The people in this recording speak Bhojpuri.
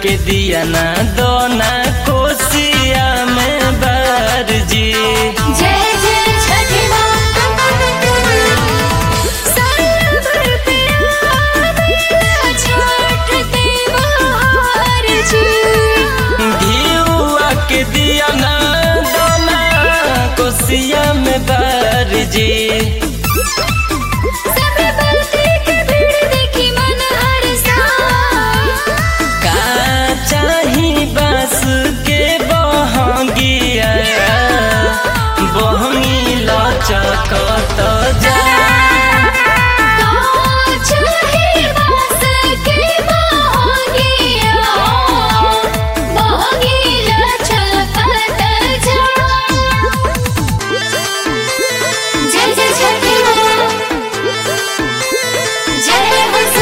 के दिया ना दोना कोसिया में बार जी। जय जय छठी माँ साल भर पे आवेला छठ त्योहार जी। घिउआ के दिया ना दोना कोसिया में बार जी। सबे बरती के भीड़ देखी मन हरसा। का चाही बास के बहंगिया बहंगी लचकत जा। चाहे बास के बहंगिया बहंगी लचकत जा। जय जय छठी माँ जय हो